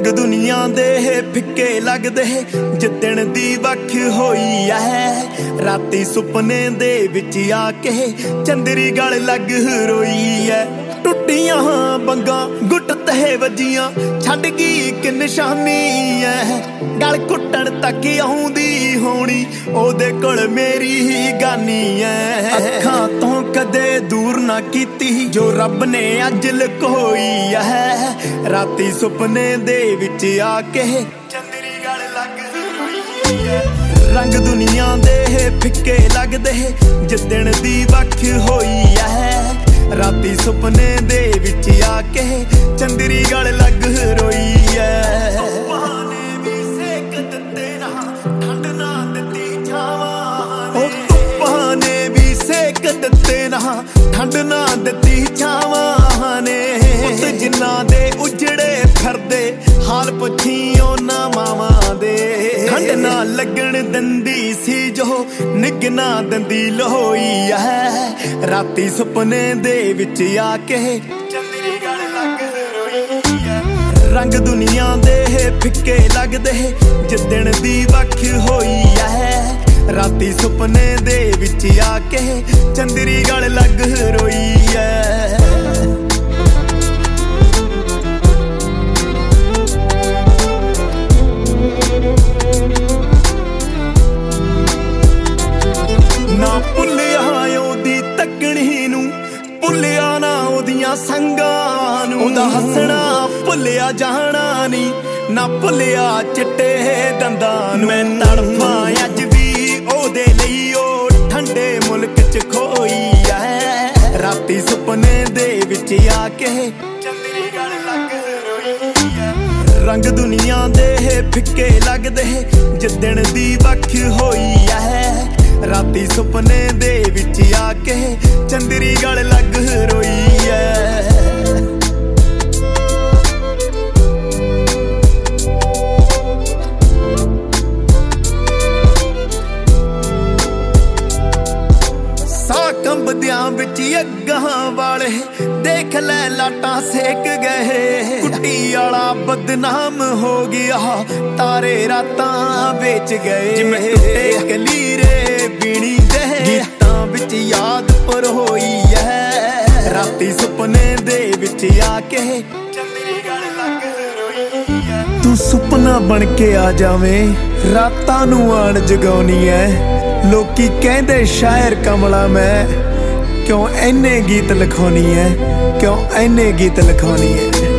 रंग दुनिया दे फिक्के लगदे जिद्दण दी वख होई है। राती सुपने दे विच आके चंदरी गल लग रोई है। टुटियां बंगा गुट तह वजियां छड्ड गई कि निशानी है। गल घुटण तक आउंदी होनी ओदे कोल मेरी ही गानी है। अखां तो कदे दूर ना कीती जो रब ने अज लकोई है। राती सुपने दे विच आके चंदरी गल लग रोई है। रंग दुनिया दे फिक्के लगदे जिद्दण दी वख होई है। राती सुपने दे विच आके चंदरी गल लग रोई है। बहाने भी सेक दित्ते ना ठंड ना दित्ती छावां। बहाने भी सेक दित्ते ना ठंड ना दित्ती छावां ने। जिन्ना दे उजड़े फिरदे हाल पुछी ओना मावां दे। ठंड ना लगण दंदी सी जो निग ना दंदी लोई है। राती सुपने दे विच आके चंदरी गल लग रोई है। रंग दुनिया दे फिक्के लगदे जिद्दण दी वख होई है। राती सुपने दे विच आके चंदरी गल लग रोई है। ना भुलिया ओदी तकनी नूं भुलिया ना ओदियां संगां नूं। ओदा हसना भुलिया जाना नी ना भुलिया चिट्टे दंदां नूं। मैं तड़फां अज भी ओदे लई ओ ठंडे मुल्क च खोई है। राती सुपने दे विच आके चंदरी गल लग रोई है। रंग दुनिया दे फिक्के लगदे जिद्दण दी वख होई है। राती सुपने दे विच आके चंदरी गल लग रोई है। सा कंबदियां विच अग्गां वाले देख लै लाटां सेक गए। कुट्टी आला बदनाम हो गया तारे रातां बेच गए। जिवें टुटे कलीरे बीणी दे गीतां विच याद पर होई है। राती सुपने दे विच आके चंदरी गल लग रोई है। तू सुपना बन के आ जावें रातां नूं आण जगाउणी है। लोकी कहंदे शायर कमला मैं क्यों इन्ने गीत लिखाउणी है। क्यों इन्ने गीत लिखाउणी है।